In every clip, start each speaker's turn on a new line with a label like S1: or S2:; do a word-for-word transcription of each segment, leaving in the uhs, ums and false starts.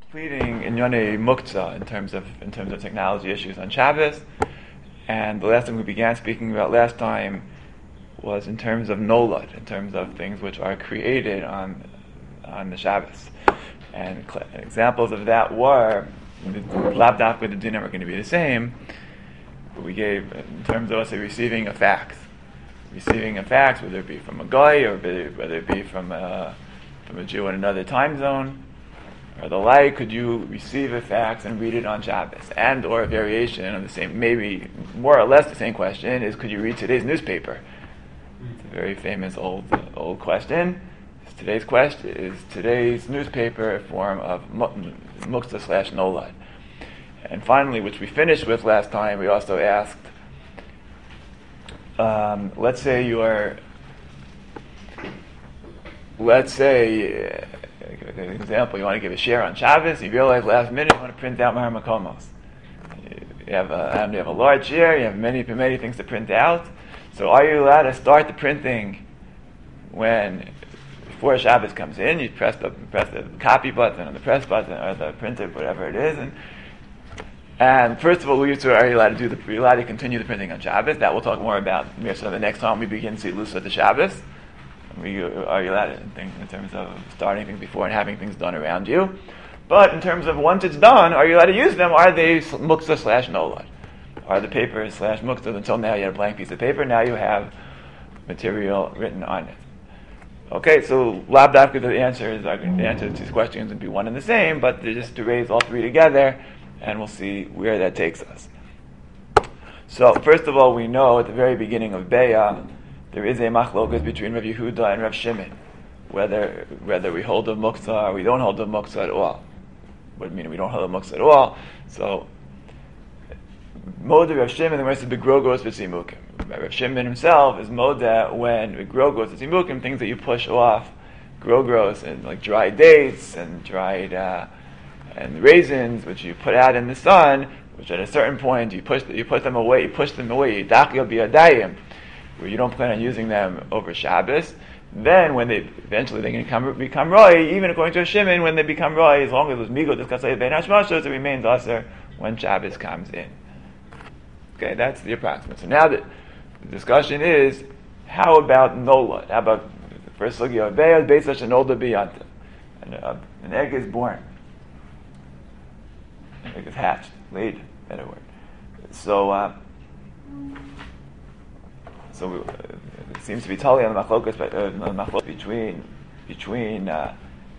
S1: completing Inyane Muktzah in terms of in terms of technology issues on Shabbos, and the last thing we began speaking about last time was in terms of Nolad, in terms of things which are created on on the Shabbos, and cl- examples of that were the Labdaf with the dinner are going to be the same. But we gave in terms of us receiving a fax, receiving a fax, whether it be from a guy or whether it be from a from a Jew in another time zone, or the like, could you receive a fax and read it on Shabbos? And or a variation of the same, maybe more or less the same question is, could you read today's newspaper? It's a very famous old old question. Is today's question is today's newspaper a form of muktzah slash nolad? And finally, which we finished with last time, we also asked, um, let's say you are, let's say, uh, an example, you want to give a share on Shabbos, you realize last minute you want to print out Mahar Makomos. You have a, you have a large share, you have many, many things to print out. So are you allowed to start the printing when, before Shabbos comes in, you press the, press the copy button or the press button or the printer, whatever it is, and and first of all, are you allowed to do the, are you allowed to continue the printing on Shabbos? That we'll talk more about so the next time we begin Silus of the Shabbos. We, are you allowed to think in terms of starting things before and having things done around you? But in terms of once it's done, are you allowed to use them? Are they muktzah slash nolad? Are the paper slash muktzah? Until now you had a blank piece of paper, now you have material written on it. Okay, so lab dafka, the answer is, the answer to these questions would be one and the same, but just to raise all three together, and we'll see where that takes us. So first of all, we know at the very beginning of Be'ah, there is a machlokas between Rav Yehuda and Rav Shimon, whether whether we hold a muktzah or we don't hold a muktzah at all. What mean we don't hold a muktzah at all? So, Moda Rav Shimon, the rest of the Begrogos v'tzimukim. Rav Shimon himself is Moda when Begrogos v'tzimukim, things that you push off, grogros and like dried dates and dried uh, and raisins, which you put out in the sun, which at a certain point you push you put them away, you push them away, dachyo biyadayim, where you don't plan on using them over Shabbos. Then, when they eventually they can become, become roi, even according to a Shimon, when they become roi, as long as it was migo discussed ben hashmashos, it remains aser when Shabbos comes in. Okay, that's the approximate. So now the, the discussion is, how about nola? How about the first sugya of Be'ah, Be'ah shenolda biyanta, and uh, an egg is born, an egg is hatched, laid, better word. So. Uh, So we, uh, it seems to be totally on the machlokas, but uh, the machlokas between between uh,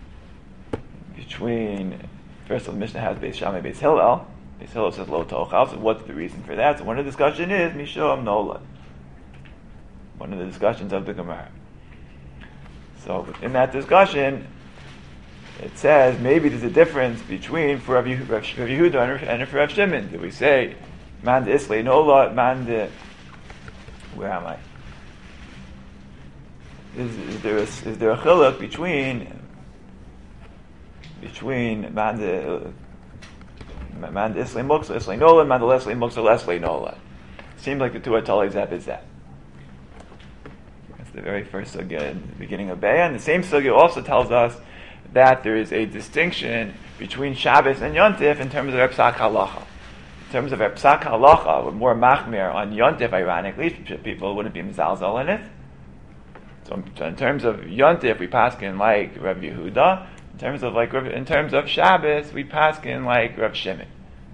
S1: between first of all, the Mishnah has Beis Shammai, Beis Hillel. Beis Hillel says lo tochal. So what's the reason for that? So one of the discussion is mishum nolad. One of the discussions of the Gemara. So in that discussion, it says maybe there's a difference between for Rav Yehuda and for Rav Shimon. Do we say man de islay nolad, man de Where am I? Is, is there a, is there a chiluk between between man de man de islay muksa islay nola, man de leslay muksa leslay nola? Seems like the two are totally zeb is that. That's the very first sugya in the beginning of Be'ah, and the same sugya also tells us that there is a distinction between Shabbos and Yontif in terms of Epsak halacha. In terms of Epsak halacha, we're more machmir on Yontif, ironically, people wouldn't be mizalzal in it. So, so in terms of Yontif, we paskin like Rav Yehuda. In terms of like in terms of Shabbos, we paskin like Rav Shimon.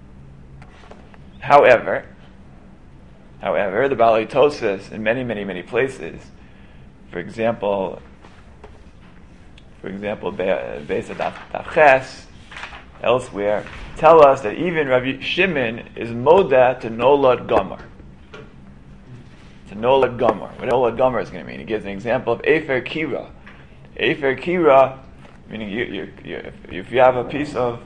S1: However, however, the Balei Tosfos in many, many, many places, for example, for example, Beis Adaf elsewhere, tell us that even Rabbi Shimon is moda to nolad gomer. To nolad gomer. What nolad gomer is going to mean? He gives an example of efer kira. Efer kira, meaning you, you, you, if, if you have a piece of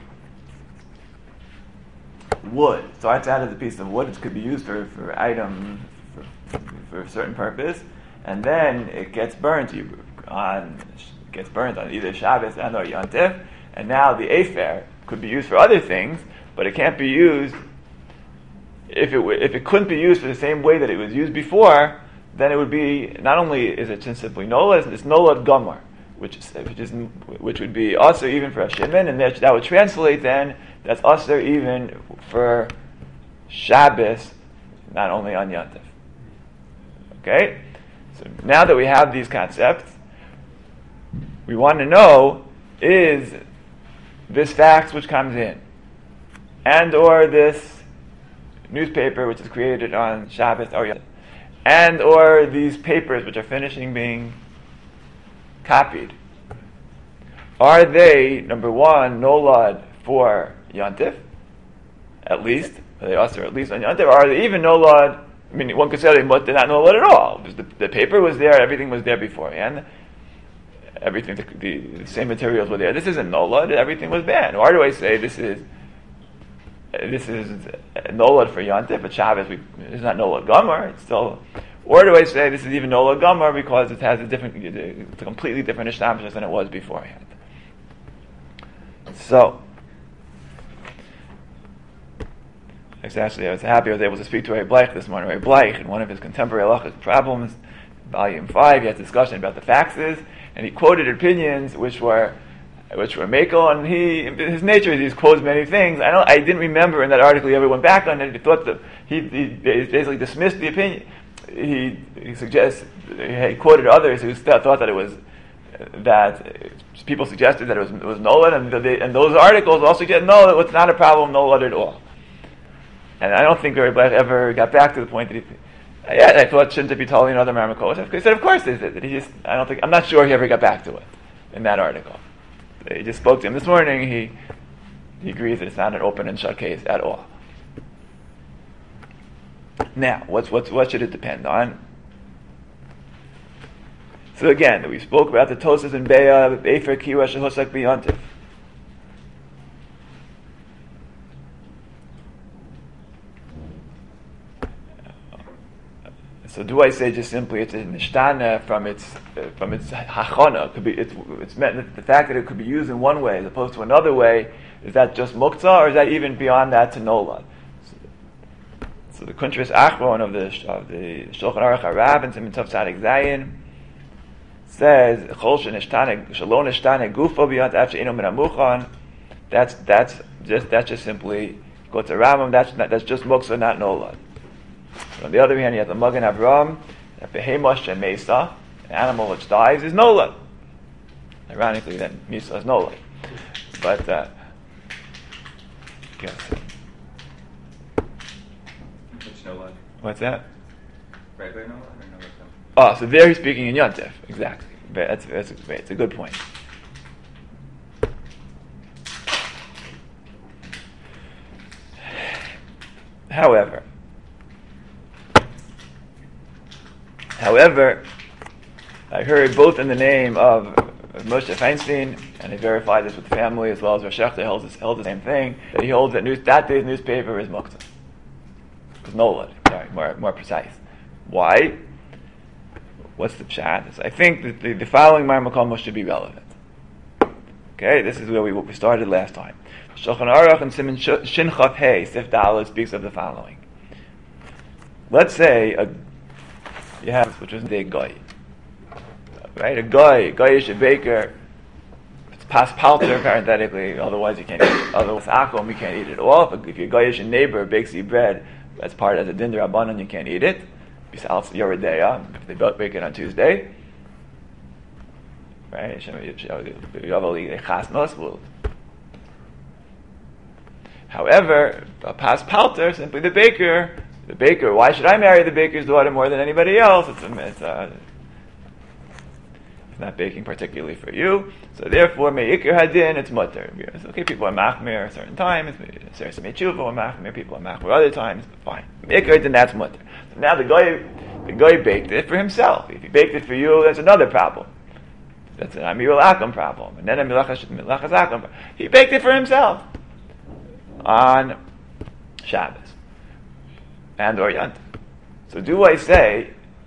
S1: wood, starts out as a piece of wood, it could be used for for item for, for a certain purpose, and then it gets burnt you on gets burnt on either Shabbos and or Yontif, and now the efer could be used for other things, but it can't be used if it w- if it couldn't be used for the same way that it was used before. Then it would be not only is it simply nola, it's nola gomer, which is which is which would be also even for a Shimon, and that, that would translate then that's also even for Shabbos, not only on Yontif. Okay, so now that we have these concepts, we want to know, is this fax which comes in, and or this newspaper which is created on Shabbos or Yontif, and or these papers which are finishing being copied, are they, number one, nolad for Yontif, at least, are they also at least on Yontif, or are they even nolad? I mean, one could say they're not nolad at all, because the, the paper was there, everything was there beforehand, everything, the, the, the same materials were there. This isn't nolad, everything was banned. Or do I say this is this is nolad for Yontif, but Shabbos we, it's not nolad Gomer, it's still. Or do I say this is even nolad Gomer because it has a different, it's a completely different establishment than it was beforehand. So, actually, I was happy I was able to speak to Ray Bleich this morning. Ray Bleich, in one of his contemporary halachic problems, volume five, he had a discussion about the faxes, and he quoted opinions which were which were makel, and he, his nature is he quotes many things. I don't, I didn't remember in that article he ever went back on it. He thought that he, he basically dismissed the opinion. He, he suggests he quoted others who thought that it was that people suggested that it was it was nolad, and they, and those articles also get no, it's not a problem nolad at all. And I don't think Ray Bleich ever got back to the point that he. Yeah, I thought shouldn't it be totally another Marmakos? He said, of course it is. He just, I don't think, I'm not sure he ever got back to it in that article. He just spoke to him this morning. He he agrees that it's not an open and shut case at all. Now, what's what's what should it depend on? So again, we spoke about the Tosas and Beya, Efer Kiwa Shehosak B'Yontif. So do I say just simply it's a nishtana from its uh, from its hachana? It could be it's it's meant the fact that it could be used in one way as opposed to another way. Is that just muktzah, or is that even beyond that to nolad? So, so the Kuntras Achron of the of the Shulchan Aruch Harav and Siman Tov Tzadik Zayin says chol shenishtana shalom nishtana gufo beyond after eno min hamuchan. That's that's just that's just simply go to Rambam. That's not, that's just muktzah, not nolad. On the other hand, you have the Magen Avram, that Behemosh and Mesa, an animal which dies, is Nolad. Ironically, then Mesa is Nolad. But, uh, yes.
S2: Which Nolad?
S1: What's that?
S2: Regular Nolad or Nolad?
S1: Oh, so there he's speaking in Yontif. Exactly. That's, that's, that's, that's a good point. However, However, I heard both in the name of Moshe Feinstein, and I verified this with the family, as well as Rosh Hashanah held, held the same thing, that he holds that news, that day's newspaper is Muktzah. It's Nolad, sorry, more, more precise. Why? What's the pshat? I think that the, the following Marmakom should be relevant. Okay, this is where we, we started last time. Shulchan Aruch and Siman Shin Chaf Hey, Sif Dalet speaks of the following. Let's say a you have, which is a guy, right? A guy, a guyish, a baker. It's past palter, parenthetically. Otherwise, you can't eat it. Otherwise, akom, you can't eat it at all. If, if your guyish a neighbor bakes you bread, as part as a din d'Rabbanan, you can't eat it. Besides Yoredeya, if they bake it on Tuesday, right? However, a past palter, simply the baker. The baker, why should I marry the baker's daughter more than anybody else? It's, a, it's, a, it's not baking particularly for you. So therefore, me'ikr hadin, it's mutter. It's okay, people are machmir at a certain time. It's me'tshuva or machmir. People are machmir other times. Fine. Me'ikr hadin, that's mutter. So now the guy, the guy baked it for himself. If he baked it for you, that's another problem. That's an amir akam problem. And then a milachas akam. He baked it for himself on Shabbos. And or Yontif. So do I say,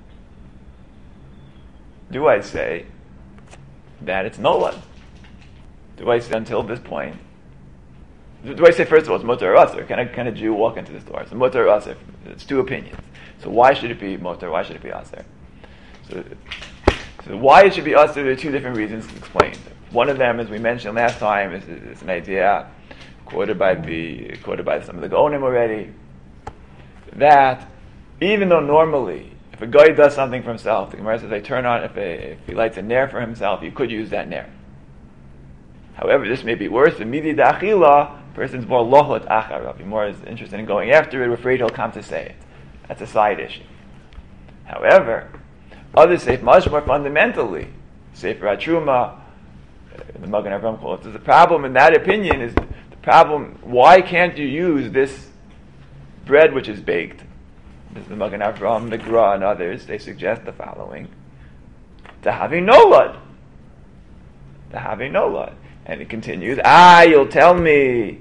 S1: do I say that it's nolad? Do I say until this point? Do I say first of all it's mutter or aser? Can a, can a Jew walk into the store? It's mutter or aser. It's two opinions. So why should it be mutter? Why should it be aser? So, So why it should be usher, there are two different reasons explained. One of them, as we mentioned last time, is, is an idea quoted by the quoted by some of the Gaonim already, that even though normally, if a guy does something for himself, the Gemara says, I turn on, if, a, if he lights a nair for himself, you could use that nair. However, this may be worse. The midi da'achila, person's more lohot acharav. He's more interested in going after it, afraid he'll come to say it. That's a side issue. However, others say much more fundamentally, Sefer HaTruma, the Magen Avraham calls it, the problem in that opinion is the problem, why can't you use this bread which is baked? This is the Magen Avraham, the Gra, and others, they suggest the following. To having no lud. To having no lud. And it continues, ah, you'll tell me,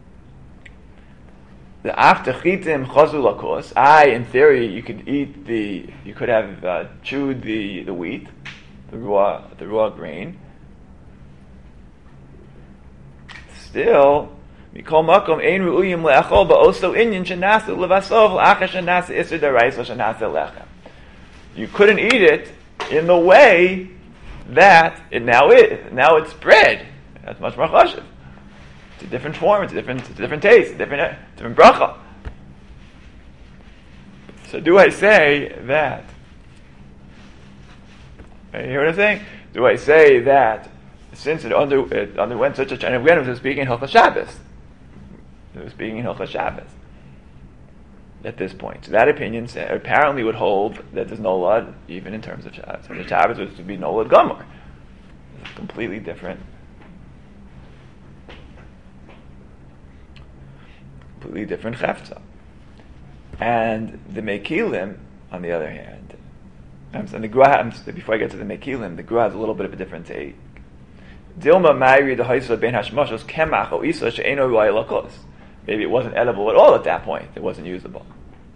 S1: the aftachitim chazulakos, ah, in theory, you could eat the, you could have uh, chewed the, the wheat, the raw, the raw grain. Still, mikol makom ein ru'uyim le'achol ba'oso inyan shenasu levasov l'achar shenasu iser daraisa shenasu lechem. You couldn't eat it in the way that it now is. Now it's bread. That's much more chashuv. It's a different form. It's a different, it's a different taste. It's a different, uh, different bracha. So do I say that? You hear what I'm saying? Do I say that since it, under, it underwent such a change? Again, it was speaking in Hilchos Shabbos. It was speaking in Hilchos Shabbos at this point. So that opinion say, apparently would hold that there's no lud even in terms of Shabbos. So the Shabbos would be no lud gomor. It's completely different. Completely different chefza. And the Mekilim, on the other hand, I'm saying the Gra, before I get to the Mekilim, the Gra has a little bit of a different take. Dilma Mayri the Haisa ben Hashmashos Kemach o Isa she'eno ruay lakos. Maybe it wasn't edible at all at that point. It wasn't usable.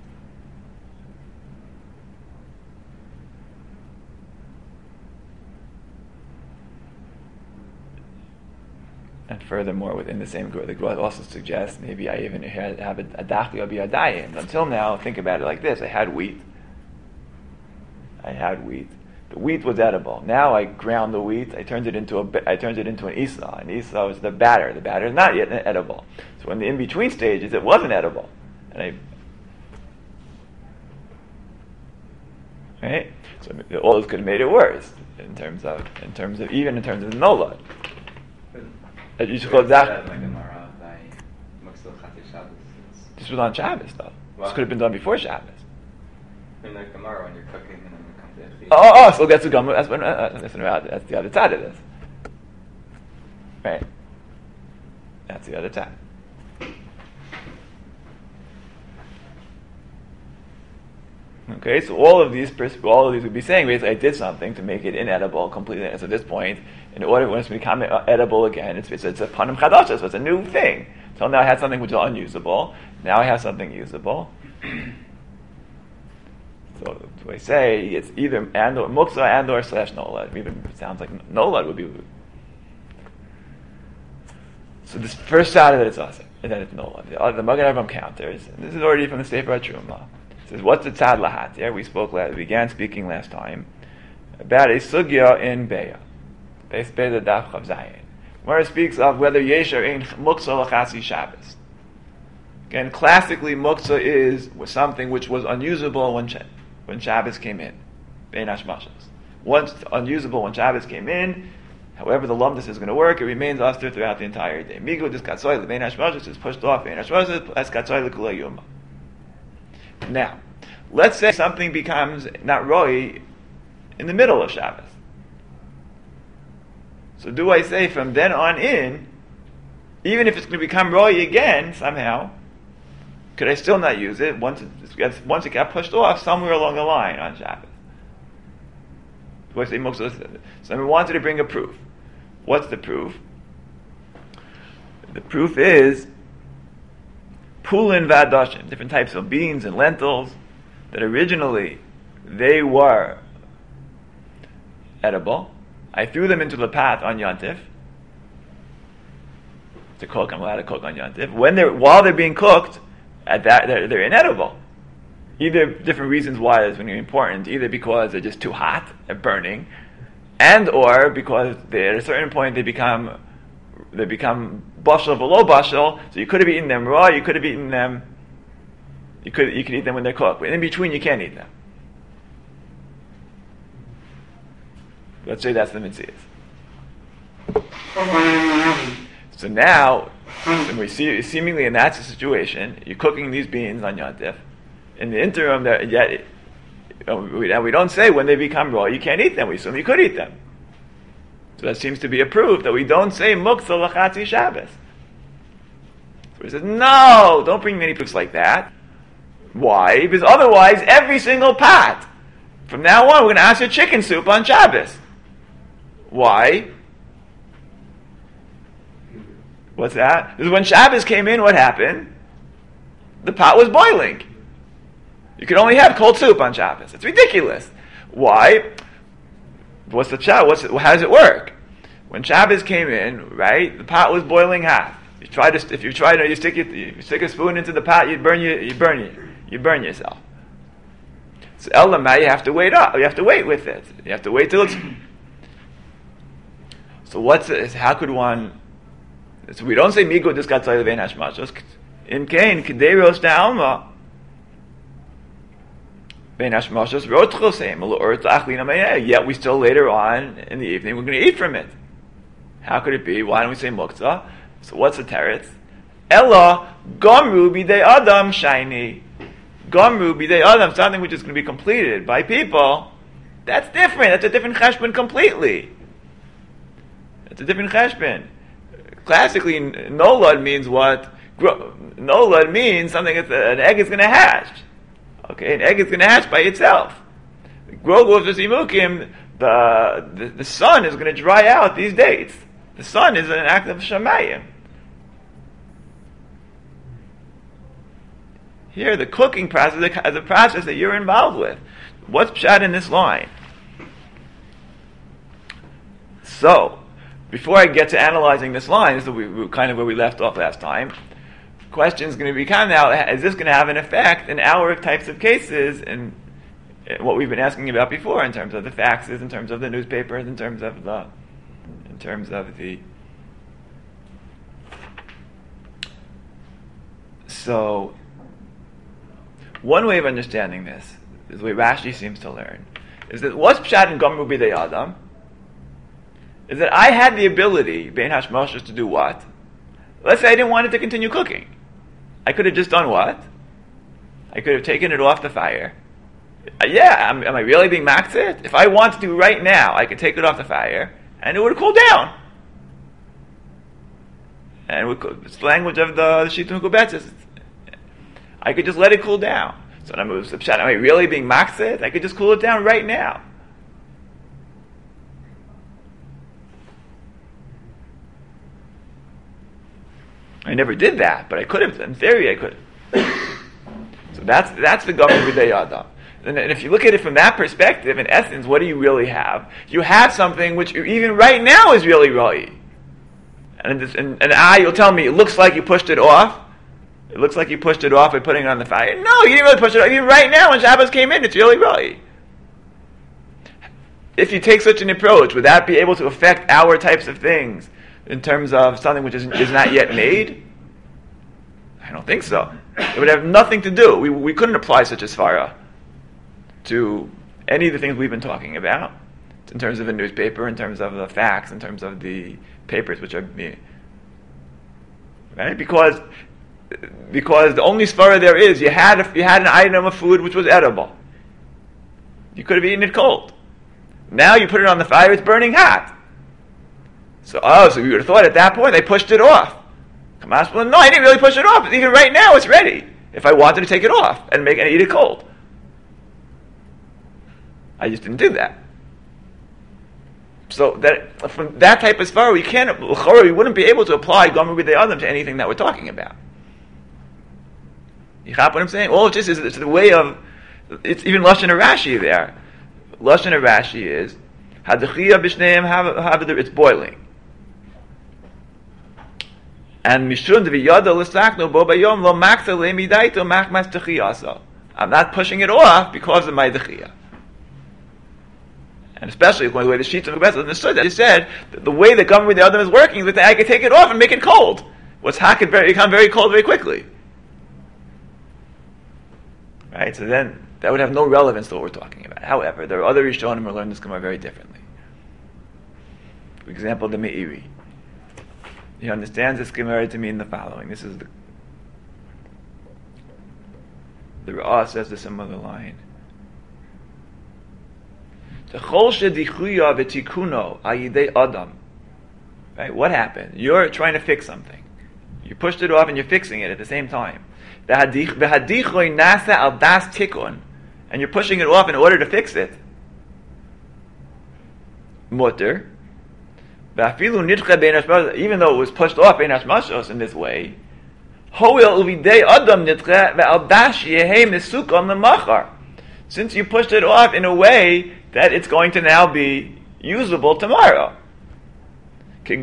S1: And furthermore, within the same Gra, the Gra also suggests maybe I even had, have a, a dachli or be a dayin. Until now, think about it like this: I had wheat. I had wheat. The wheat was edible. Now I ground the wheat. I turned it into a. I turned it into an isa. And isa was the batter. The batter is not yet edible. So in the in between stages, it wasn't edible. And I. Right. So all this could have made it worse in terms of in terms of even in terms of nola. You should call that. This was on Shabbos, though. Wow. This could have been done before Shabbos.
S2: In the Gemara, when you're cooking and then you come to the
S1: Oh, oh, so that's the Gemara. That's, uh, that's, that's the other side of this, right? That's the other side. Okay, so all of these, all of these would be saying, basically, I did something to make it inedible completely. And so at this point, in order when it's become edible again, it's it's, it's a panim chadasha, so it's a new thing. So now I had something which is unusable. Now I have something usable. So do I say it's either and or muksa and or slash nolad? Even it sounds like nolad would be. So this first side of it is awesome, and then it's nolad. The, the Magen Avraham counters, and this is already from the Sefer HaTruma. It says, what's the tzad lahat? Yeah, we spoke last, we began speaking last time about a sugya in Beya. Beis Beya Daf Chav Zayin, where it speaks of whether yesh or ein muksa lachasi Shabbos. Again, classically, muksa is was something which was unusable when when Shabbos came in. Bein hashmashos. Once unusable when Shabbos came in, however the lumdus is going to work, it remains usher throughout the entire day. Migu dis katsoy lebein hashmashos is pushed off. Bein hashmashos es katsoy lekula yuma. Now, let's say something becomes not roi in the middle of Shabbos. So do I say from then on in, even if it's going to become roi again somehow, could I still not use it once it gets, once it got pushed off somewhere along the line on Shabbos? Do I say muksa? So I wanted to bring a proof. What's the proof? The proof is pulin v'adashim, different types of beans and lentils that originally they were edible. I threw them into the pot on Yontif to cook. I'm allowed to cook on Yontif. When they're while they're being cooked, at that they're, they're inedible. Either different reasons why it's really important. Either because they're just too hot, they're burning, and or because they, at a certain point they become they become bashal below bashal. So you could have eaten them raw. You could have eaten them. You could you could eat them when they're cooked. But in between, you can't eat them. Let's say that's the mitzvah. So now, when we see seemingly in that situation, you're cooking these beans on Yontif. In the interim, that yet we, we don't say when they become raw you can't eat them. We assume you could eat them. So that seems to be a proof that we don't say muktzah lachatzi Shabbos. So he says, no, don't bring many proofs like that. Why? Because otherwise, every single pot, from now on, we're going to ask for chicken soup on Shabbos. Why? What's that? Because when Shabbos came in, what happened? The pot was boiling. You could only have cold soup on Shabbos. It's ridiculous. Why? What's the Shabbos? What's how does it work? When Shabbos came in, right, the pot was boiling hot. You try to, if you try to, you stick it, you stick a spoon into the pot, you burn you, you burn you, you burn yourself. So elamai, you have to wait up. You have to wait with it. You have to wait till it's. So what's this? How could one? So we don't say migo diskatzay levein hashmashos. In kain kederos da'alma. Vein hashmashos rotchel seim l'or tzachlina meyeh. Yet we still later on in the evening we're going to eat from it. How could it be? Why don't we say muktzah? So what's the teretz? Ella gomru bidei adam shiny. Gomru bidei adam, something which is going to be completed by people. That's different. That's a different cheshbon completely. It's a different cheshbon. Classically, nolad means what? Nolad means something that an egg is going to hatch. Okay, an egg is going to hatch by itself. Grogu of the Simukim, the, the the sun is going to dry out these dates. The sun is an act of shamayim. Here, the cooking process is a process that you're involved with. What's pshat in this line? So, before I get to analyzing this line, this is we, we, kind of where we left off last time. The question is going to become now, is this going to have an effect in our types of cases and what we've been asking about before in terms of the faxes, in terms of the newspapers, in terms of the, in terms of the. So, one way of understanding this, is the way Rashi seems to learn, is that what's pshat in Gomru b'dei Adam? Is that I had the ability, Bein Hashmashos, to do what? Let's say I didn't want it to continue cooking. I could have just done what? I could have taken it off the fire. Uh, yeah, am, am I really being makzit? If I wanted to right now, I could take it off the fire, and it would have cooled down. And it would, it's the language of the, the Shittim Kubetzis. I could just let it cool down. So am I really being makzit? I could just cool it down right now. I never did that, but I could have. In theory, I could have. So that's that's the Gomru b'dei Adam. And if you look at it from that perspective, in essence, what do you really have? You have something which even right now is really right. And this, and, and ah, you'll tell me it looks like you pushed it off. It looks like you pushed it off by putting it on the fire. No, you didn't really push it off. Even right now, when Shabbos came in, it's really right. If you take such an approach, would that be able to affect our types of things? In terms of something which is, is not yet made? I don't think so. It would have nothing to do. We we couldn't apply such a svara to any of the things we've been talking about, in terms of the newspaper, in terms of the facts, in terms of the papers which are right because because the only svara there is you had a, you had an item of food which was edible. You could have eaten it cold. Now you put it on the fire; it's burning hot. So, oh, so you would have thought at that point they pushed it off. Kamash, well, no, I didn't really push it off. Even right now, it's ready. If I wanted to take it off and make and eat it cold, I just didn't do that. So that from that type of svara, we can't. We wouldn't be able to apply Gomru b'dei Adam to anything that we're talking about. You have what I'm saying? All of this is it's the way of. It's even lashon Rashi there. Lashon Rashi is hadechiyah b'shneim have it's boiling. And mishun deviyada l'sakno bo bayom lo maksa le'midaito machmas techiyasa. I'm not pushing it off because of my dechiyah. And especially the way the sheets of the vessel understood that. He said that the way the Gomer the Adam is working is that I can take it off and make it cold. What's hot can very, become very cold very quickly. Right? So then that would have no relevance to what we're talking about. However, there are other Rishonim who learn this Gemara very differently. For example, the Meiri. He understands this Gemara to mean the following. This is the the Ra'ah says the similar line. Right? What happened? You're trying to fix something. You pushed it off and you're fixing it at the same time. And you're pushing it off in order to fix it. Mutter. Even though it was pushed off in Hashmashos in this way, since you pushed it off in a way that it's going to now be usable tomorrow. Okay,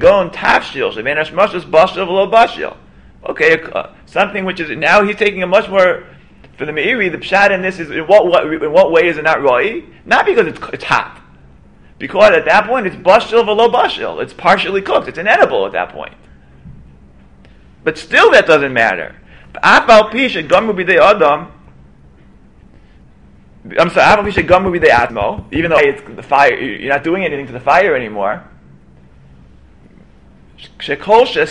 S1: uh, something which is now he's taking a much more for the Meiri. The pshat in this is in what, what in what way is it not roi? Not because it's it's hot, because at that point it's bashil v'lo bashil. It's partially cooked. It's inedible at that point. But still, that doesn't matter. I'm sorry. Even though it's the fire, you're not doing anything to the fire anymore. Since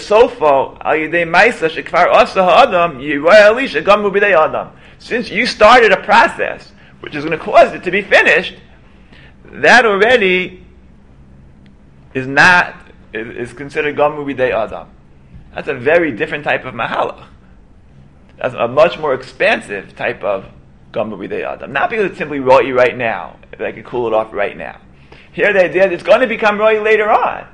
S1: you started a process which is going to cause it to be finished, that already is not is, is considered gamu b'dei adam. That's a very different type of mahalach. That's a much more expansive type of gamu b'dei adam. Not because it's simply roi right now, if I can cool it off right now. Here the idea that it's going to become roi later on.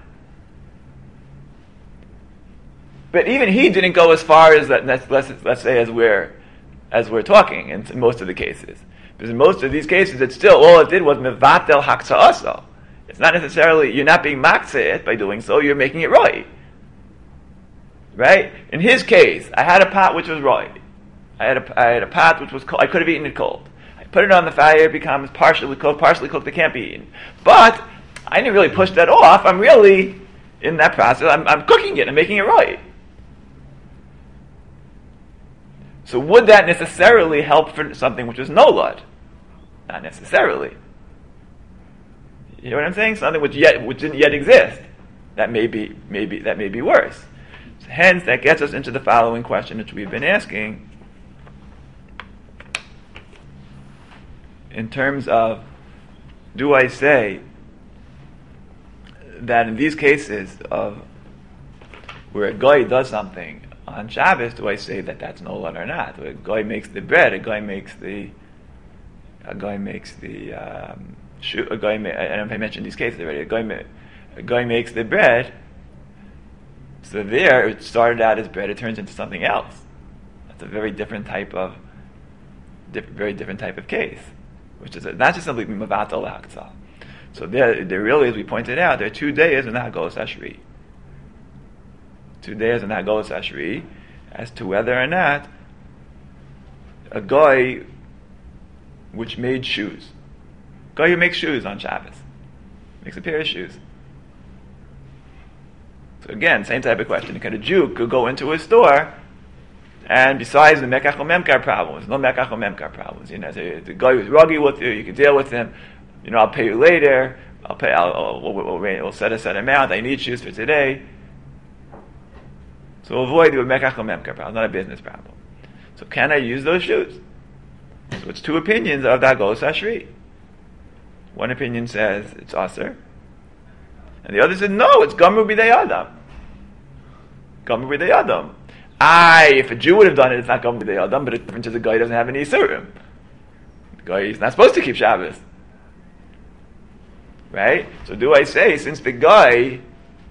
S1: But even he didn't go as far as that. Let's, let's, let's say as we're as we're talking in most of the cases, because in most of these cases, it's still all it did was mevatel haksa'asa. It's not necessarily you're not being makzeh by doing so. You're making it right. Right? In his case, I had a pot which was right. I had a I had a pot which was cold. I could have eaten it cold. I put it on the fire. It becomes partially cooked. Partially cooked. It can't be eaten. But I didn't really push that off. I'm really in that process. I'm, I'm cooking it. I'm making it right. So would that necessarily help for something which is nolad? Not necessarily. You know what I'm saying? Something which yet which didn't yet exist. That may be maybe that may be worse. So hence, that gets us into the following question which we've been asking. In terms of, do I say that in these cases of where a guy does something on Shabbos, do I say that that's nolad or not? A guy makes the bread. A guy makes the. A guy makes the. Um, shoe, a guy. Ma- I don't know if I mentioned these cases already. A guy. Ma- a guy makes the bread. So there, it started out as bread. It turns into something else. That's a very different type of. Diff- very different type of case, which is a, not just simply mavatal haktzah. So there, there really, as we pointed out, there are two days in Hagos Ashri. Two days in Hagos Ashri, as to whether or not a guy which made shoes, a guy who makes shoes on Shabbos, makes a pair of shoes. So again, same type of question. Can a Jew could go into a store, and besides the mekach or memkar problems, no mekach or memkar problems. You know, the, the guy who's ruggy with you, you can deal with him. You know, I'll pay you later. I'll pay. I'll, I'll, we'll, we'll, we'll set a set amount. I need shoes for today. So avoid the mekach or memkar problem. Not a business problem. So can I use those shoes? So it's two opinions of that Hagos Ashri. One opinion says it's aser, and the other says no, it's gamu b'dei adam. Gamu b'dei adam. I, if a Jew would have done it, it's not gamu b'dei adam, but it's different because the guy doesn't have any isurim. The guy is not supposed to keep Shabbos. Right? So do I say, since the guy...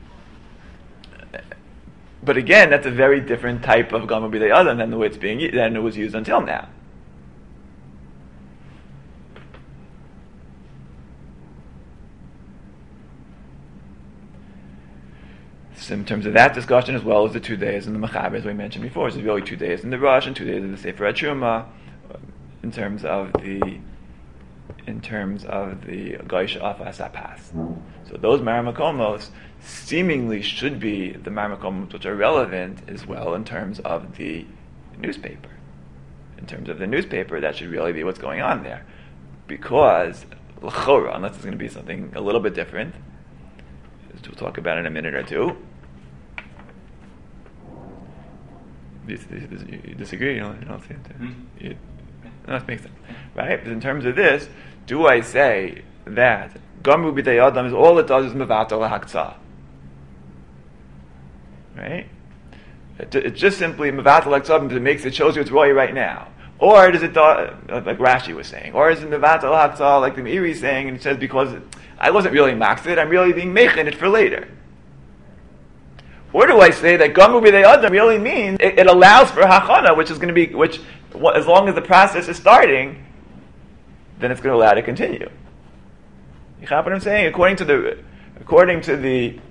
S1: But again, that's a very different type of gamu b'dei adam than the way it's being than it was used until now. So in terms of that discussion, as well as the two days in the Mechaber, as we mentioned before, so there's really two days in the Rosh and two days in the Sefer HaTruma, in terms of the in terms of the Goish Afas Apas. So those Maramakomos seemingly should be the Maramakomos which are relevant as well in terms of the newspaper. In terms of the newspaper, that should really be what's going on there. Because, l'chora, unless it's going to be something a little bit different, as we'll talk about in a minute or two. You, you, you disagree? You don't, you don't see it? Hmm? You, no, that makes sense. Right? But in terms of this, do I say that Gamru B'dei Adam is all it does is mevatel haktzah? Right? It, it's just simply mevatel haktzah, it makes it shows you it's roy right now. Or does it do, like Rashi was saying, or is it mevatel haktzah like the Meiri is saying, and it says because it, I wasn't really maxed, I'm really being mechin it for later. Or do I say that Gamru B'dei Adam really means it, it allows for hachana, which is going to be which as long as the process is starting, then it's going to allow it to continue. You have what I'm saying? According to the, according to the,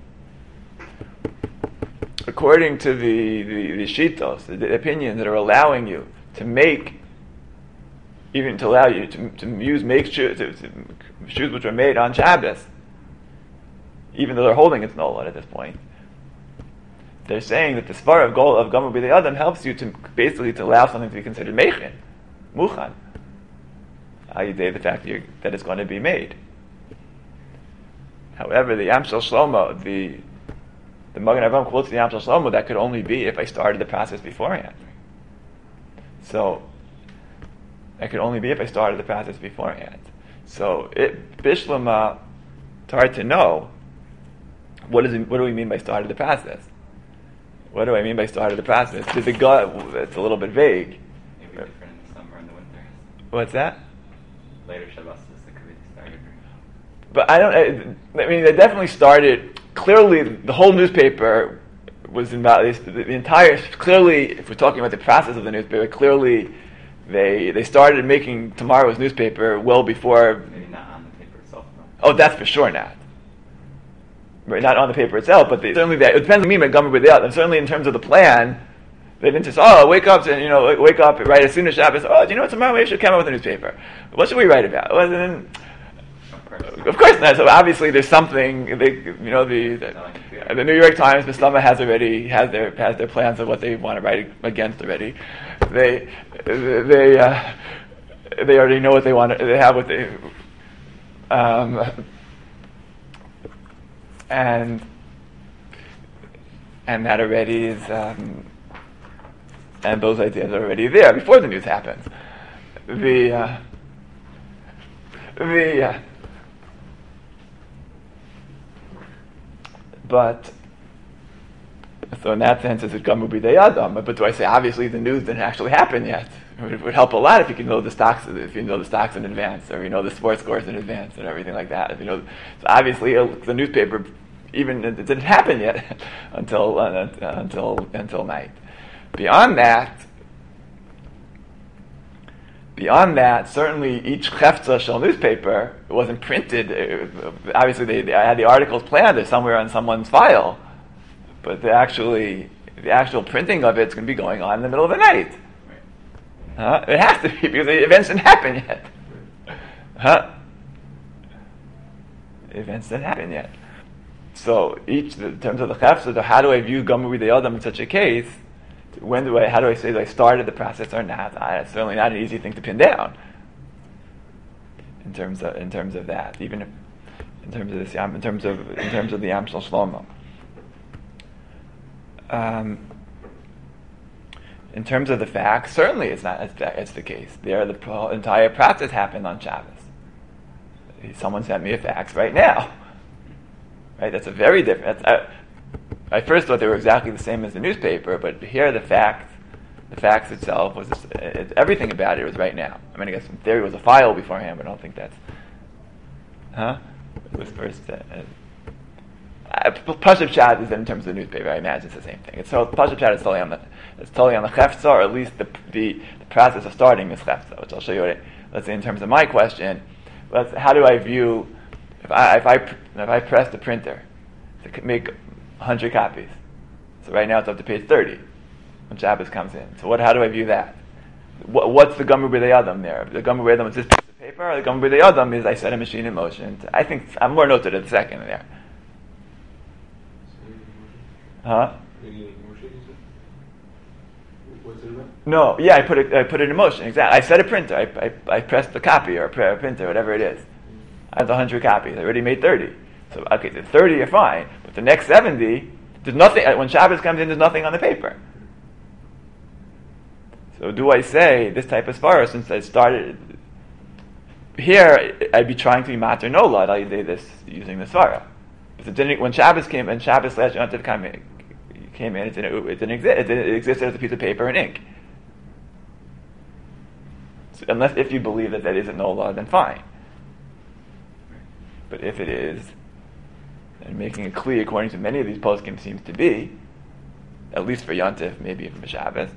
S1: according to the the, the shitos, the, the opinions that are allowing you to make, even to allow you to, to use make shoes, to, to, shoes which are made on Shabbos, even though they're holding its nolad at this point. They're saying that the svar of goal of Gamru B'dei Adam helps you to basically to allow something to be considered meichin, muchan. Ayidei, the fact that, you're, that it's going to be made. However, the Yam Shel Shlomo, the the Magen Avraham quotes the Yam Shel Shlomo, that could only be if I started the process beforehand. So that could only be if I started the process beforehand. So it bishlama, it's hard to know what is it, what do we mean by started the process. What do I mean by started the process? Did the gut? It's a little bit vague.
S2: Maybe different in the summer and the winter.
S1: What's that?
S2: Later Shabbos it could be started.
S1: But I don't. I, I mean, they definitely started. Clearly, the whole newspaper was in the, the entire. Clearly, if we're talking about the process of the newspaper, clearly they they started making tomorrow's newspaper well before.
S2: Maybe not on the paper itself. No.
S1: Oh, that's for sure not. Right, not on the paper itself, but they, certainly that it depends on me. But Gamru B'dei Adam, certainly in terms of the plan, they didn't just oh wake up and you know wake up right as soon as Shabbos. Oh, do you know what tomorrow we should come out with a newspaper? What should we write about? Well, then, of course not. So obviously there's something. They, you know, the the, the New York Times, Mistama has already has their has their plans of what they want to write against already. They they uh, they already know what they want. To, they have what they. Um, and and that already is, um, and those ideas are already there before the news happens. The uh, the uh, but so in that sense, it's a Gamru B'dei Adam. But do I say obviously the news didn't actually happen yet? It would help a lot if you can know the stocks, if you know the stocks in advance, or you know the sports scores in advance, and everything like that. If you know, so obviously uh, the newspaper, even it didn't happen yet until uh, until until night. Beyond that, beyond that, certainly each Hefza Shel newspaper wasn't printed. Uh, obviously, they, they had the articles planned. They're somewhere on someone's file, but the actually the actual printing of it's going to be going on in the middle of the night. Huh? It has to be because the events didn't happen yet. Huh? The events didn't happen yet. So each, in terms of the chefs, how do I view Gamru B'dei Adam in such a case? When do I? How do I say that I started the process or not? I, it's certainly not an easy thing to pin down. In terms of in terms of that, even if, in terms of this, in terms of in terms of the Yam Shel Shlomo. Um, In terms of the facts, certainly it's not. It's, it's the case. There, the pro- entire process happened on Shabbos. Someone sent me a fax right now. Right, that's a very different. That's, I, I first thought they were exactly the same as the newspaper, but here the fact, the fax itself was just, it, everything about it was right now. I mean, I guess in theory it was a file beforehand, but I don't think that's. Huh? It was first. Uh, Uh, Pashup Chat is in terms of the newspaper. I imagine it's the same thing. It's so Pashup Chat is totally on the it's totally on the chefza, or at least the, the the process of starting this chefza, which I'll show you. What it, let's say in terms of my question, let's how do I view if I if I if I press the printer to make one hundred copies? So right now it's up to page thirty when Shabbos comes in. So what? How do I view that? What, what's the Gamru B'dei Adam there? The Gamru B'dei Adam is this piece of paper. The Gamur B'dei Adam is I set a machine in motion. I think I'm more noted at the second there. Huh? No, yeah, I put it. I put it in motion. Exactly. I set a printer. I, I, I pressed the copy or a printer, whatever it is. I have a hundred copies. I already made thirty. So okay, the thirty are fine, but the next seventy, there's nothing. When Shabbos comes in, there's nothing on the paper. So do I say this type of svara since I started here? I'd be trying to be mater nolad. I did this using the svara. Because it didn't, when Shabbos came, and Shabbos last Yom Tov came in, came in, it didn't, it didn't exist. It, didn't, it existed as a piece of paper and ink. So unless if you believe that that isn't nolad, then fine. But if it is, and making it clear according to many of these poskim seems to be, at least for Yom Tov, maybe even for Shabbos.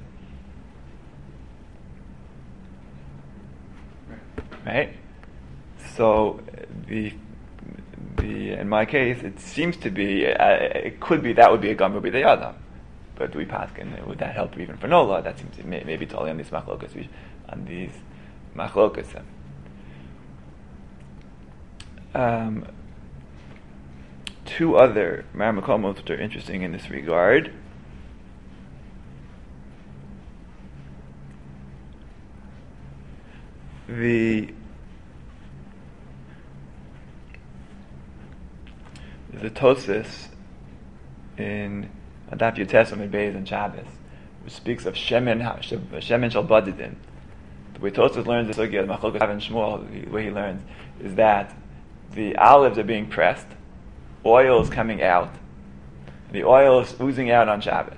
S1: Right? So the the in my case, it seems to be, uh, it could be that would be a Gamur B'dei Adam. But do we paskin? Would that help even for Nola? That seems to may, maybe totally on these machlokas, on these machlokas. Um, two other Maramakomos which are interesting in this regard. The the Tosis in Adaf Yotesam and Beis and Shabbos, which speaks of Shemen Shemen Shal Badidin. The way Tosis learns this, again, Machlokas and Shmuel, the way he learns is that the olives are being pressed, oil is coming out, and the oil is oozing out on Shabbos.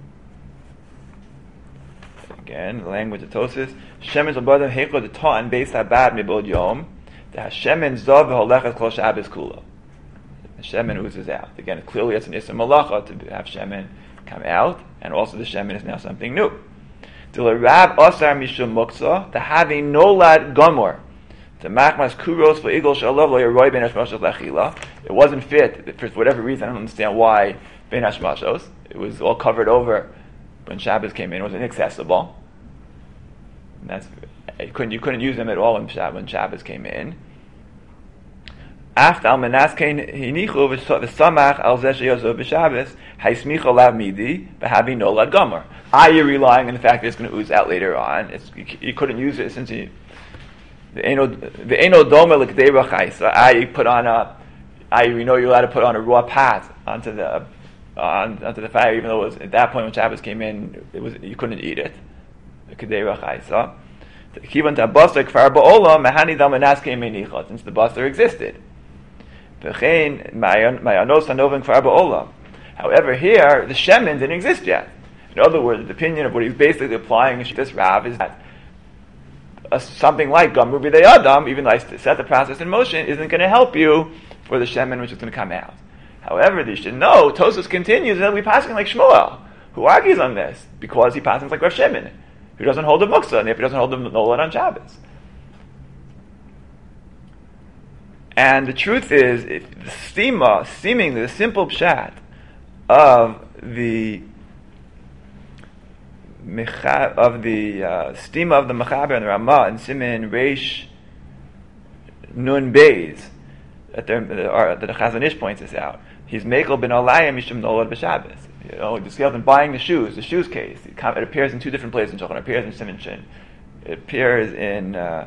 S1: Again, the language of Tosis, Shemen Shal Badidin Heiko the Ta'an Beis Habad Mibod Yom, the Shemen Zav V'Holechet Kol Shabbos Kula. The Shemen oozes out. Again, clearly it's an Issa Malacha to have Shemen come out, and also the Shemen is now something new. To the Rab Asar Mishum Muksa, to have a Nolad Gomor, to Machmas Kuros for Igol Shalav Lo Yeroi Ben Hashmashos Lachila. It wasn't fit, for whatever reason, I don't understand why, Ben Hashmashos. It was all covered over when Shabbos came in. It was inaccessible. And that's, you couldn't, you couldn't use them at all when Shabbos, when Shabbos came in. After al menaskein hinichu v'samach al zeh sheyozov b'Shabbos haismicha lav midi v'havi nolad gomer. Are you relying on the fact that it's going to ooze out later on? It's, you, you couldn't use it since you, the eno the eno doma l'kdei rachayis. I you put on a I you know you're allowed to put on a raw pat onto the on, onto the fire, even though it was, at that point when Shabbos came in, it was you couldn't eat it. L'kdei rachayis. Kivan ta basar kfar ba'olam mahani dal menaskein menicha, since the basar existed. However, here the shemen didn't exist yet. In other words, the opinion of what he's basically applying to this Rav is that a, something like Gamur B'dei Adam, even though I set the process in motion, isn't going to help you for the shemen which is going to come out. However, you should know, Tosfos continues that we passing like Shmuel, who argues on this because he passes like Rav Shemen, who doesn't hold the muksa, and if he doesn't hold the nolad on Shabbos. And the truth is, if the stima, seemingly the simple pshat of the of the uh, stima of the Mechaber and the Ramah and Simin Reish Nun Beis, that, that the Chazon Ish points this out. He's Mekel ben Alayim Mishum Nolad b'Shabbos. You know, the scales in buying the shoes, the shoes case. It, it appears in two different places in Shulchan. It appears in Simin Shin. It appears in. Uh,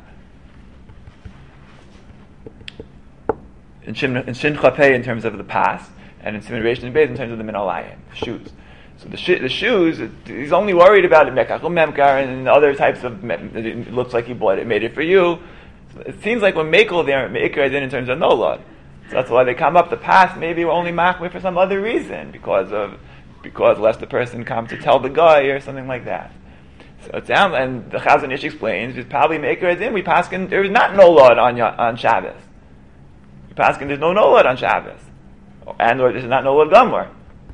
S1: In Shin, in Shin Chapei in terms of the past, and in Siman Reish and Beis in terms of the Min Alayim, the shoes. So the, sh- the shoes, he's only worried about Mekachel Memkar and other types of, it looks like he bought it, made it for you. So it seems like when Mekel there, Meikar is in in terms of Nolad. So that's why they come up the past, maybe we're only machmir for some other reason, because of, because lest the person come to tell the guy or something like that. So it sounds, and the Chazon Ish explains, it's probably Meikar is in, we pass, there is not Nolad on, on Shabbos. Paskin, there's no nolad on Shabbos, and or there's not nolad gomor,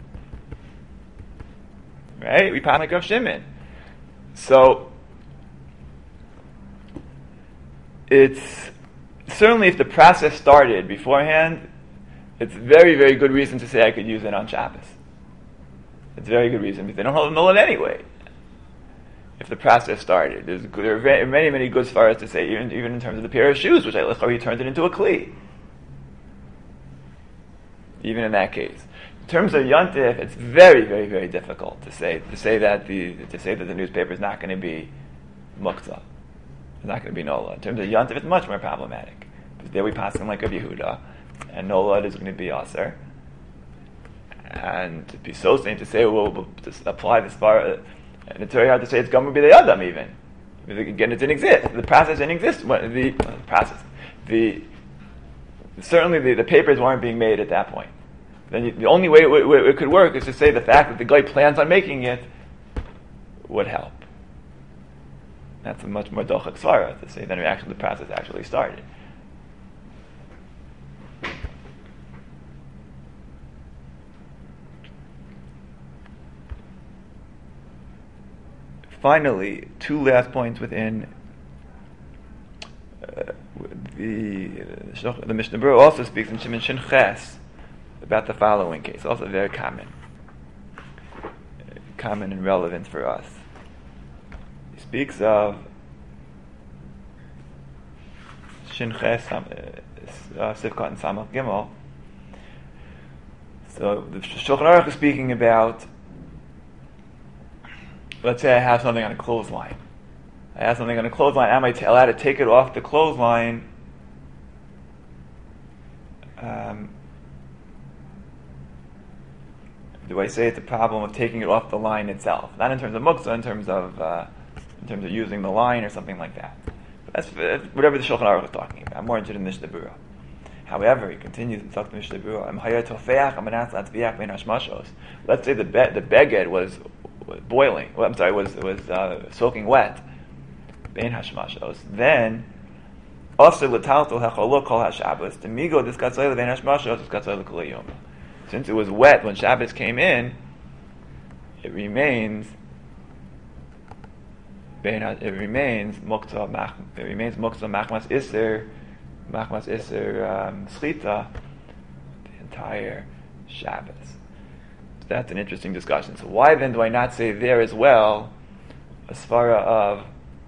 S1: right? We pass like Rav Shimon. So it's certainly if the process started beforehand, it's very, very good reason to say I could use it on Shabbos. It's very good reason because they don't hold nolad anyway. if the process started. There's, there are many, many good svaras to say, even, even in terms of the pair of shoes, which I he turned it into a kli. Even in that case. In terms of Yontif, it's very, very, very difficult to say to say that the to say that the newspaper is not going to be muktzah. It's not going to be nola. In terms of Yontif, it's much more problematic. Because there we pass him like a Yehuda, and nola is going to be aser. And to be so strange to say, well, we'll just apply this far, and it's very hard to say it's going to be the Adam even. Because again, it didn't exist. The process didn't exist. When the, uh, the process, the certainly the, the papers weren't being made at that point. Then you, the only way it, w- it could work is to say the fact that the guy plans on making it would help. That's a much more dochak svara to say that actually the process actually started. Finally, two last points within uh, the the Mishnah Berurah also speaks in Shimon Shin Ches about the following case, also very common, common and relevant for us. He speaks of Shin Ches Sivkot and Samach Gimel. So the Shulchan Aruch is speaking about, let's say I have something on a clothesline. I have something on a clothesline. Am I t- allowed to take it off the clothesline? Um, do I say it's a problem of taking it off the line itself? Not in terms of muktzah, in terms of uh, in terms of using the line or something like that. But that's, that's whatever the Shulchan Aruch is talking about. I'm more interested in Mishnah Berurah. However, he continues to talk to Mishnah Berurah. Let's say the be- the beged was boiling. Well, I'm sorry, was was uh, soaking wet. Bein hashmashos. Then, also l'taltel hecholok kol hashabbos. Demigo diskatzay lebein hashmashos diskatzay l'kol. Since it was wet when Shabbos came in, it remains. It remains muktzah mach. It remains muktzah machmas iser, machmas iser um, schita, the entire Shabbos. That's an interesting discussion. So why then do I not say there as well a svara of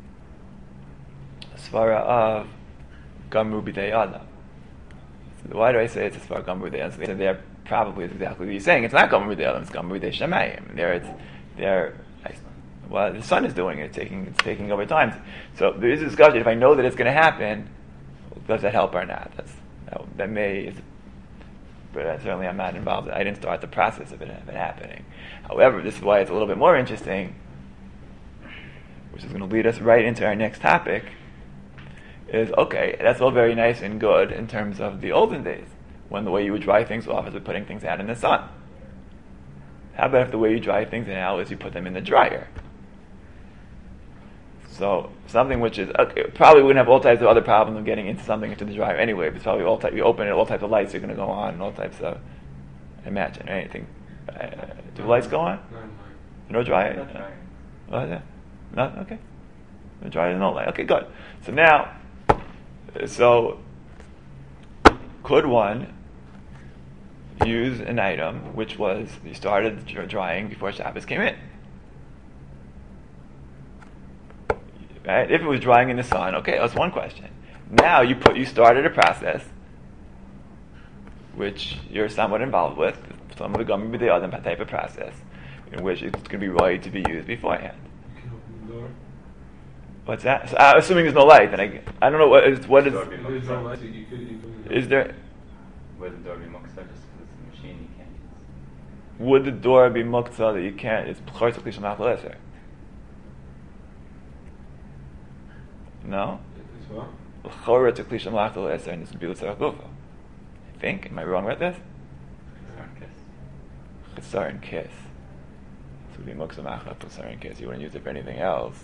S1: a svara of gamru b'dei adam? So why do I say it's a svara gamru b'dei adam? So there probably is exactly what he's saying. It's not gamru b'dei adam. It's gamru b'dei shamayim. There, it's there. Well, the sun is doing it. It's taking it's taking over time. So there is a discussion. If I know that it's going to happen, does that help or not? That's that, that may. But certainly I'm not involved. I didn't start the process of it, of it happening. However, this is why it's a little bit more interesting, which is going to lead us right into our next topic, is, okay, that's all very nice and good in terms of the olden days, when the way you would dry things off is with putting things out in the sun. How about if the way you dry things out is you put them in the dryer? So something which is okay, probably wouldn't have all types of other problems of getting into something into the dryer anyway. It's probably all type. You open it, all types of lights are going to go on, and all types of. Imagine anything. Uh, do the lights go on? No, no dryer. No dryer. Oh, yeah. No, okay. No dryer, no light. Okay, good. So now, so could one use an item which was you started drying before Shabbos came in? Right? If it was drying in the sun, okay, that's one question. Now you put you started a process which you're somewhat involved with, some of the gamru b'dei adam type of process, in which it's going to be right to be used beforehand.
S3: You can open the door.
S1: What's that? So, uh, assuming there's no light, then I, I don't know what is what is.
S3: There's no light, so you could, you could
S1: Is there?
S2: Would the door be muktzah just because it's a machine you can't use?
S1: Would the door be muktzah that you can't? It's b'chor tzakli shel machal eser. No?
S3: It's what?
S1: L'chora to klisha malachal eser and it's bilut tzarach gufa. I think. Am I wrong about this? Chesar and kiss. This would be muktzah machal chesar and kiss. You wouldn't use it for anything else.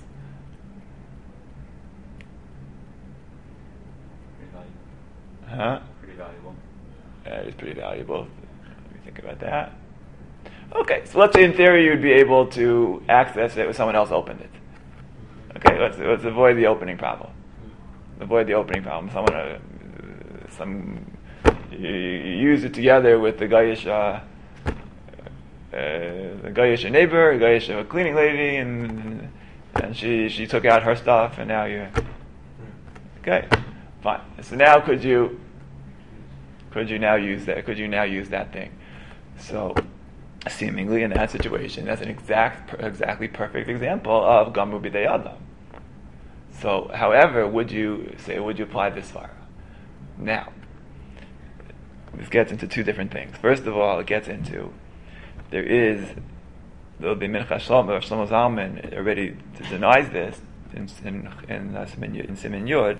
S2: Pretty valuable.
S1: Huh?
S2: Pretty valuable.
S1: Uh, it's pretty valuable. Let me think about that. Okay, so let's say in theory you'd be able to access it when someone else opened it. Okay, let's let's avoid the opening problem. Avoid the opening problem. Someone, uh, some, you, you use it together with the gayish, uh, uh, the gayish neighbor, the gayish cleaning lady, and and she she took out her stuff, and now you. Okay, fine. So now could you could you now use that? Could you now use that thing? So, seemingly in that situation, that's an exact, exactly perfect example of gamu b'dei adam. So, however, would you say would you apply this svara? Now, this gets into two different things. First of all, it gets into there is there'll be Mincha Shlomo or Shlomo Zalman already denies this in in in, uh, in Siman Yud.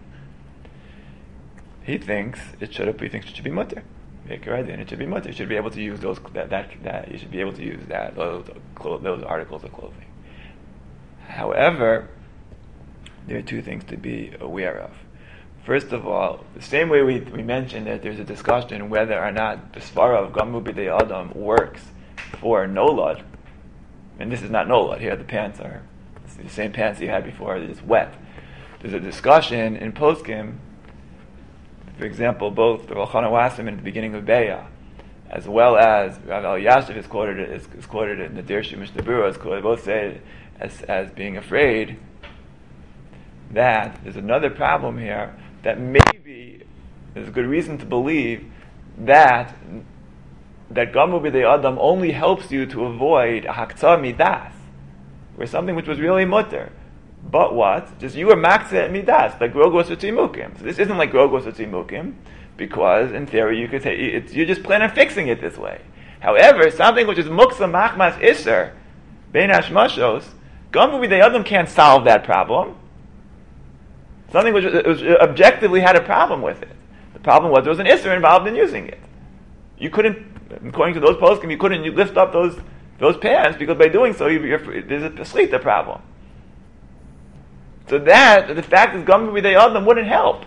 S1: He thinks it should he thinks it should be mutter. Right, and it should be mutter. You should be able to use those that, that that you should be able to use that those those articles of clothing. However, there are two things to be aware of. First of all, the same way we we mentioned that there's a discussion whether or not the svara of gamu b'dei adam works for nolad, and this is not nolad. Here the pants are it's the same pants you had before. They're just wet. There's a discussion in poskim. For example, both the Rochana Wasim in the beginning of Beya, as well as Rav Elyashiv is quoted is, is quoted in the Dirshu Mishnah Berurah, is quoted, both say as as being afraid that there's another problem here, that maybe there's a good reason to believe that that Gamu b'dei Adam only helps you to avoid a Haktzah Midas, or something which was really mutter. But what? Just you were makzeh midas, like grogos utzimukim. So this isn't like grogos utzimukim, because in theory you could say it's, you just plan on fixing it this way. However, something which is muksa machmas iser, bein hashmashos, gamu b'dei adam can't solve that problem. Something which was, was objectively had a problem with it. The problem was there was an iser involved in using it. You couldn't, according to those poskim, you couldn't you lift up those those pants because by doing so you, you're, there's a slita problem. So that, the fact that Gamu b'dei adam wouldn't help.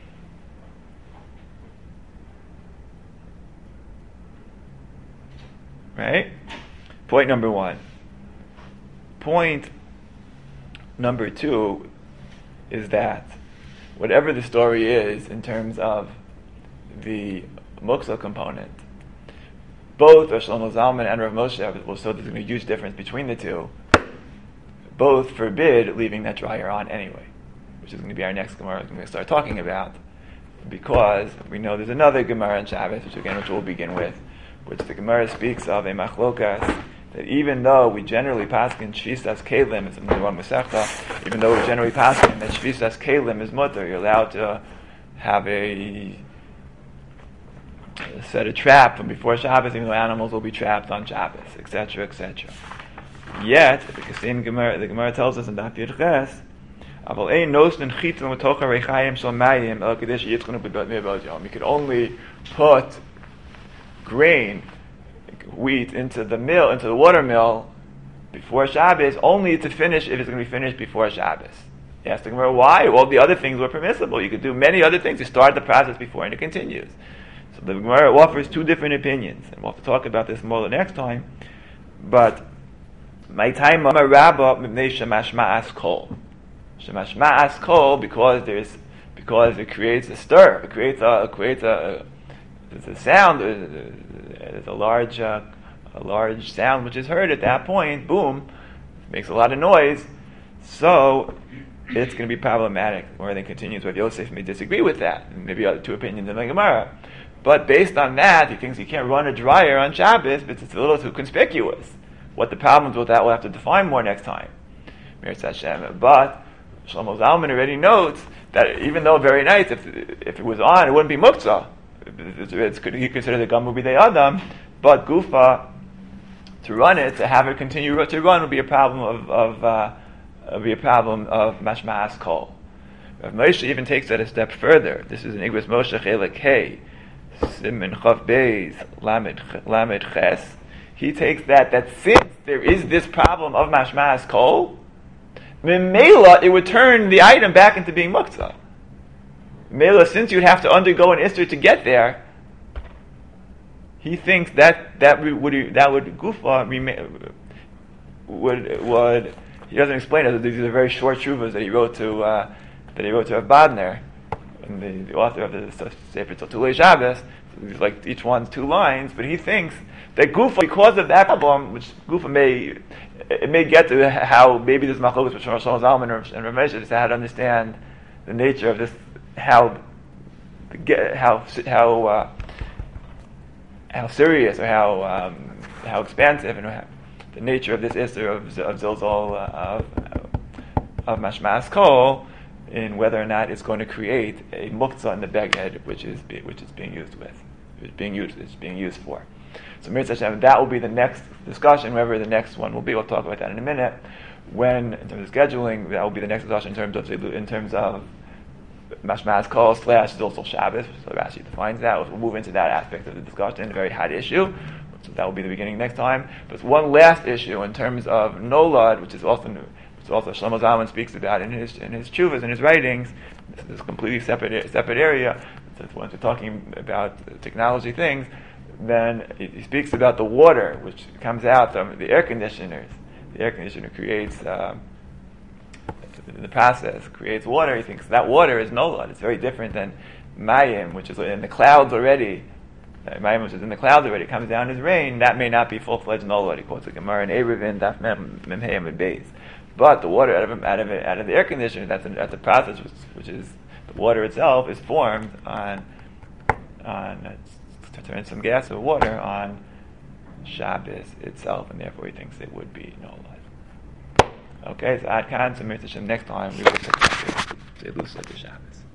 S1: Right? Point number one. Point number two is that whatever the story is in terms of the muksa component, both Rav Shlomo Zalman and Rav Moshe will show there's going to be a huge difference between the two. Both forbid leaving that dryer on anyway, which is going to be our next Gemara we're going to start talking about, because we know there's another Gemara in Shabbos, which again, which we'll begin with, which the Gemara speaks of a machlokas, that even though we generally paskin shvisas kelim, it's in the one Masechta, even though we generally paskin that shvisas kelim is mutter, you're allowed to have a, a set a trap from before Shabbos, even though animals will be trapped on Shabbos, et cetera, et cetera. Yet, the same Gemara, the Gemara tells us in Daf Yud Ches, "Aval ein nosnin chitzon v'tocha reichayim shel mayim el kadesh yitzchonu b'mibad yom." You could only put grain, wheat, into the mill, into the water mill before Shabbos, only to finish if it's going to be finished before Shabbos. You ask the Gemara why? Well, the other things were permissible. You could do many other things. You start the process before and it continues. So the Gemara offers two different opinions, and we'll have to talk about this more the next time. But my time rabba mibnei shemash ma'as kol. Shemash ma'as kol because there's because it creates a stir. It creates a it creates a, there's a sound. There's a large uh, a large sound which is heard at that point. Boom, it makes a lot of noise. So it's going to be problematic. Or then continues with Yosef may disagree with that. Maybe other two opinions in the Gemara. But based on that, he thinks he can't run a dryer on Shabbos, but it's a little too conspicuous. What the problems with that we'll have to define more next time. But Shlomo Zalman already notes that even though very nice, if if it was on, it wouldn't be muktzah. It's, it's, he considered the gamu b'dei adam, but gufa, to run it, to have it continue to run, would be a problem of of uh, would be a problem of mashma'as kol. Rav Moshe even takes that a step further. This is in Igros Moshe Chelek Hey, Siman Chav Beis Lamed Lamed Ches. He takes that, that since there is this problem of mashma'as kol, Mimela, it would turn the item back into being muktzah. Mimela, since you'd have to undergo an isser to get there, he thinks that that would that would gufa would would he doesn't explain it. These are very short shuvas that he wrote to uh, that he wrote to Rav Badner. and the, the author of the Sefer Tzaltulei Shabbos, like each one's two lines, but he thinks that Gufa, because of that problem, which Gufa may, it may get to how maybe this machlokes between Rosh Zalman and Rav Moshe is how to understand the nature of this, how, how, how, uh, how serious or how um, how expansive and how, the nature of this issur of, of zilzol uh, of of mashmas kol, in whether or not it's going to create a muktzah in the beged, which is be, which is being used with, is being used is being used for. So Mirza Hashem, that will be the next discussion, wherever the next one will be. We'll talk about that in a minute. When in terms of scheduling, that will be the next discussion in terms of in terms of mashmas kol slash zilzol Shabbos. So Rashi defines that. We'll move into that aspect of the discussion. A very hot issue. So that will be the beginning next time. But one last issue in terms of nolad, which is also which also Shlomo Zalman speaks about in his in his chuvas, in his writings. This is a completely separate separate area. So when we're talking about technology things, then he speaks about the water which comes out from the air conditioners. The air conditioner creates. Um, the process creates water. He thinks that water is nolad. It's very different than mayim, which is in the clouds already. Uh, mayim, which is in the clouds already, comes down as rain. That may not be full-fledged nolad. He quotes the Gemara in Eruvin, Daf Mem Memhei and Beis. But the water out of out of, out of the air conditioner, that's a, that's a process which, which is the water itself is formed on on uh, to turn some gas or water on Shabbos itself, and therefore he thinks it would be nolad. Okay, so Ad Kan, so next time we will take up the Shabbos.